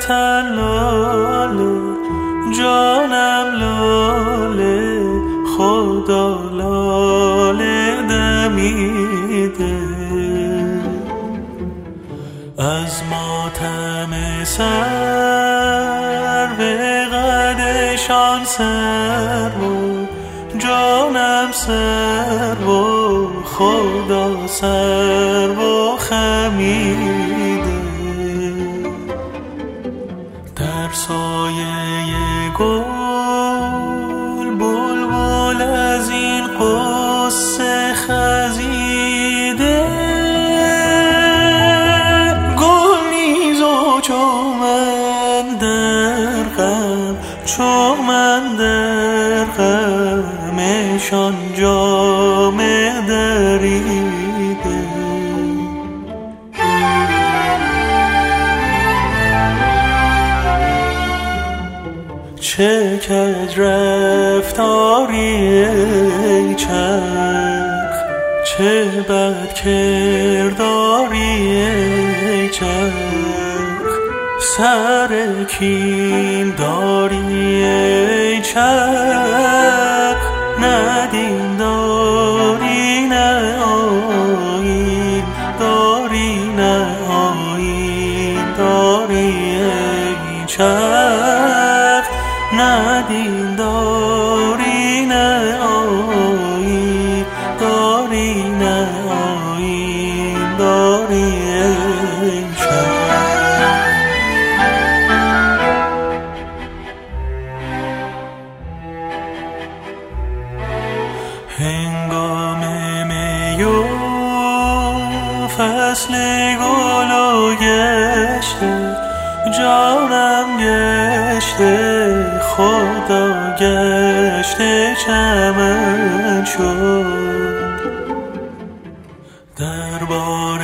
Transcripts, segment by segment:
تن لاله جانم لاله خدا لاله دمیده از ماتم سر به قدشان سر و جانم سر و خدا سر و خمیده در سایه گل بلبل از این قصه خزیده گل نیز و چو من در غم چو من در غمشان جامه دریده چه کج رفتاری ای چرخ چه بد کرداری ای چرخ سر کین داری ای چرخ نه دین داری نه آیین داری نه آیین داری ای چرخ نه دین داری نه آیین داری نه آیین داری ای چرخ هنگام می و فصل گل و گشته جانم گشته خدا گشته چمن شد دربار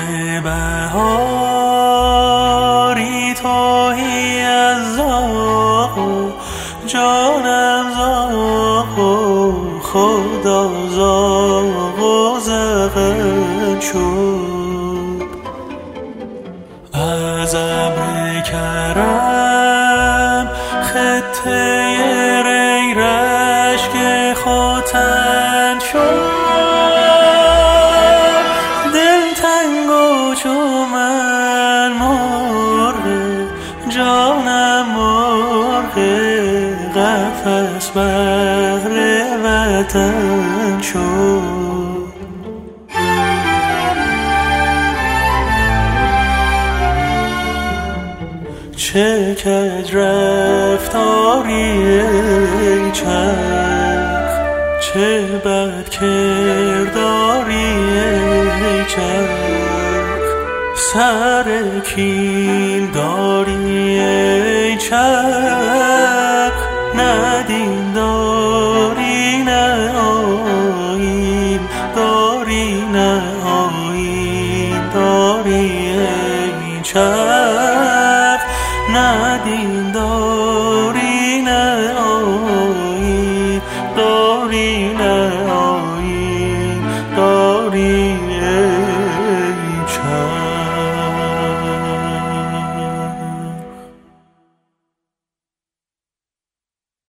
بهاری توهی از زاغ جانم زاغ خدا زاغ و زغن شد از ابر کرم خطه ری رشک ختن شد دل تنگ و چو من مرغ جانم مرغ قفس بهر وطن شد چه کج رفتاری ای چرخ چه بد کرداری ای چرخ سر کین داری ای چرخ نه دین داری نه آیین داری نه